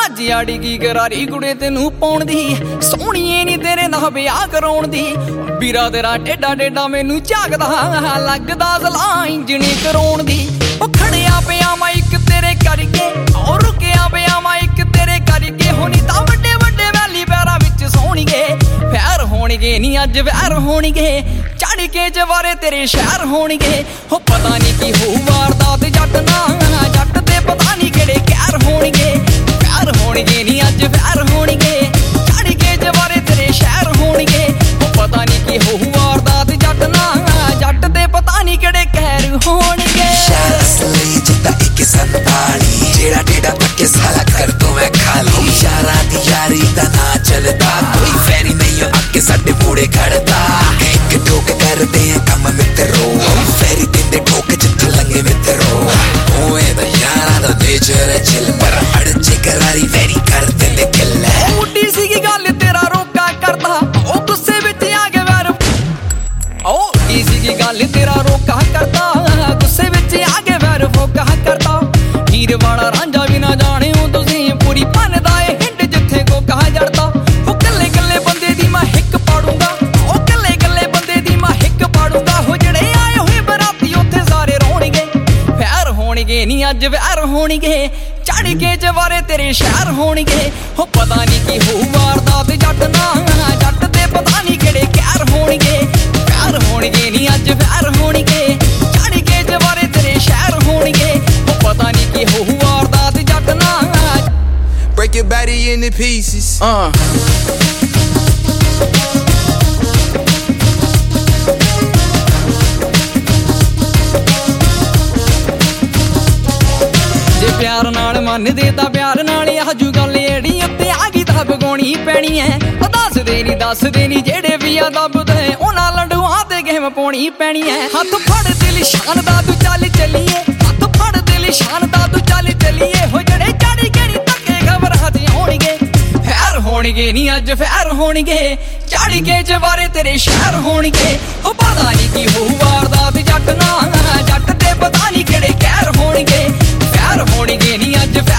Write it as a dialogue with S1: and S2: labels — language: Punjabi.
S1: ਆੜੀ ਕੀ ਕਰਾਰੀ ਕੁੜੇ ਤੈਨੂੰ ਪਾਉਣ ਦੀ ਸੋਹਣੀਏ ਨੀ ਤੇਰੇ ਨਾਲ ਵਿਆਹ ਕਰਾਉਣ ਦੀ ਵੀਰਾ ਤੇਰਾ ਟੇਡਾ ਟੇਡਾ ਮੈਨੂੰ ਝਾਕਦਾ ਲੱਗਦਾ ਜ਼ਲਾ ਇੰਜਣੀ ਕਰਾਉਣ ਦੀ ਉਹ ਖੜਿਆ ਪਿਆ ਮੈਂ ਇੱਕ ਤੇਰੇ ਕਰਕੇ ਔਰ ਰੁਕਿਆ ਪਿਆ ਮੈਂ ਇੱਕ ਤੇਰੇ ਕਰਕੇ ਹੋਣੀ ਤਾਂ ਵੱਡੇ ਵੱਡੇ ਵੈਲੀ ਪੈਰਾਂ ਵਿੱਚ ਸੋਹਣੀਏ ਫੈਰ ਹੋਣਗੇ ਨੀ ਅੱਜ ਵੈਰ ਹੋਣਗੇ ਚੜ ਕੇ ਜਵਾਰੇ ਤੇਰੇ ਸ਼ਹਿਰ ਹੋਣਗੇ ਹੋ ਪਤਾ ਨਹੀਂ ਕੀ ਹੋਊ ਵਾਰਦਾਤ ਜੱਟ ਨਾ ਜੱਟ ਤੇ ਪਤਾ ਨਹੀਂ ਕਿਹੜੇ ਕਹਿਰ ਹੋਣਗੇ ਪਿਆਰ ਹੋਣਗੇ ਨੀ ਅੱਜ ਵੈਰ ਹੋਣਗੇ ਚੜ ਕੇ ਜਵਾਰੇ ਤੇਰੇ ਸ਼ਹਿਰ ਹੋਣਗੇ ਹੋ ਪਤਾ ਨਹੀਂ ਕੀ ਹੋਊ ਵਾਰਦਾਤ ਜੱਟ ਨਾ ਜੱਟ ਤੇ ਪਤਾ ਨਹੀਂ ਕਿਹੜੇ ਕਹਿਰ ਹੋਣਗੇ
S2: ਸ਼ਹਿਰ ਅਸਲੀ ਜਿੱਦਾਂ ਇੱਕ ਸੰਤਾਲੀ ਜਿਹੜਾ ਟੇਡਾ ਪੱਕੇ ਸਾਲਾ ਕਰ ਦੋ ਮੈਂ ਖਾਲੀ ਯਾਰਾਂ ਦੀ ਯਾਰੀ ਦਾ ਨਾ ਚੱਲਦਾ ਕੋਈ ਫੈਰੀ ਨਹੀਂ ਅੱਗੇ ਸਾਡੇ ਮੂੜੇ ਖੜਦਾ ਇੱਕ ਠੋਕ ਕਰਦੇ ਆ ਕੰਮ ਮਿੱਤਰੋ ਫੈਰੀ ਦਿੰਦੇ ਠੋਕ ਜਿੱਥੇ ਲੰਗੇ ਮਿੱਤਰੋ ਓਏ ਦਾ ਯਾਰਾਂ ਦਾ ਨੇਚਰ ਚਿਲ ਪਰ ਅੜਚੇ ਕਰਾਰੀ ਫੈਰੀ ਕਰ ਦਿੰਦੇ ਕਿੱਲ
S1: ਉੱਡੀ ਸੀਗੀ ਗੱਲ ਤੇਰਾ ਰੋਕਾ ਕਰਦਾ ਉਹ ਗੁੱਸੇ ਵਿੱਚ ਆ ਕੇ ਵੈਰ ਉਹ ਕੀ ਸੀਗੀ ਗੱਲ ਤੇਰਾ ਰੋਕਾ ਕਰਦਾ ਗੁੱਸੇ ਵਿੱਚ ਆ ਕੇ ਵੈਰ ਫੋਕਾ ਕਰਦਾ ਹੀਰ ਵਾਲਾ ਰਾਂਝਾ ਵੀ ਨਾ ਜਾਣਿਓ ਤੁਸੀਂ ਪੂਰੀ ਭੰਨਦਾ ਏ ਹਿੰਡ ਜਿੱਥੇ ਕੋਕਾ ਜੜਦਾ ਉਹ ਕੱਲੇ ਕੱਲੇ ਬੰਦੇ ਦੀ ਮੈਂ ਹਿੱਕ ਪਾੜੂੰਗਾ ਉਹ ਕੱਲੇ ਕੱਲੇ ਬੰਦੇ ਦੀ ਮੈਂ ਹਿੱਕ ਪਾੜੂੰਗਾ ਹੋ ਜਿਹੜੇ ਆਏ ਹੋਏ ਬਰਾਤੀ ਉੱਥੇ ਸਾਰੇ ਰੋਣਗੇ ਫੈਰ ਹੋਣਗੇ ਨੀ ਅੱਜ ਵੈਰ ਹੋਣਗੇ ਚੜ ਕੇ ਜਵਾਰੇ ਤੇਰੇ ਸ਼ਹਿਰ ਹੋਣਗੇ ਹੋ ਪਤਾ ਨਹੀਂ ਕੀ ਹੋਊ ਵਾਰਦਾਤ ਜੱਟ ਨਾ ਜੱਟ ਤੇ ਪਤਾ ਨਹੀਂ ਕਿਹੜੇ ਕਹਿਰ ਹੋਣਗੇ ਪਿਆਰ ਹੋਣਗੇ ਨੀ ਅੱਜ ਵੈਰ ਹੋਣਗੇ ਚੜ ਕੇ ਜਵਾਰੇ ਤੇਰੇ ਸ਼ਹਿਰ ਹੋਣਗੇ ਹੋ ਪਤਾ ਨਹੀਂ ਕੀ ਹੋਊ ਵਾਰਦਾਤ ਜੱਟ ਨਾ
S2: Break your body into pieces
S1: ਜੇ ਪਿਆਰ ਨਾਲ ਮੰਨਦੇ ਤਾਂ ਪਿਆਰ ਨਾਲ ਆਜੂ ਗੱਲ ਏੜੀ ਉੱਤੇ ਆ ਗਈ ਤਾਂ ਬਗਾਉਣੀ ਪੈਣੀ ਐ ਉਹ ਦੱਸਦੇ ਨੀ ਜਿਹੜੇ ਵੀ ਆ ਦੱਬਦੇ ਉਹਨਾਂ ਲੰਡੂਆਂ ਤੇ ਗੇਮ ਪਾਉਣੀ ਪੈਣੀ ਐ ਹੱਥ ਫੜ ਦਿਲ ਸ਼ਾਨ ਦਾ ਤੂੰ ਚੱਲ ਚੱਲੀਏ ਹੱਥ ਫੜ ਦਿਲ ਸ਼ਾਨ ਦਾ ਤੂੰ ਚੱਲ ਚੱਲੀਏ ਹੋ ਜਿਹੜੇ ਚੜੀ ਕੇ ਨੀ ਧੱਕੇ ਖਬਰਾਂ ਤੇ ਆਉਣਗੇ ਫੈਰ ਹੋਣਗੇ ਨੀ ਅੱਜ ਫੈਰ ਹੋਣਗੇ ਚੜ ਕੇ ਜਵਾਰੇ ਤੇਰੇ ਸ਼ਹਿਰ ਹੋਣਗੇ ਉਹ ਪਤਾ ਨਹੀਂ ਕੀ ਹੋਊ ਵਾਰਦਾਤ ਜੱਟ ਨਾ ਜੱਟ ਤੇ ਪਤਾ ਨਹੀਂ ਕਿਹੜੇ ਕਹਿਰ ਹੋਣਗੇ ਫੈਰ ਹੋਣਗੇ ਨੀ ਅੱਜ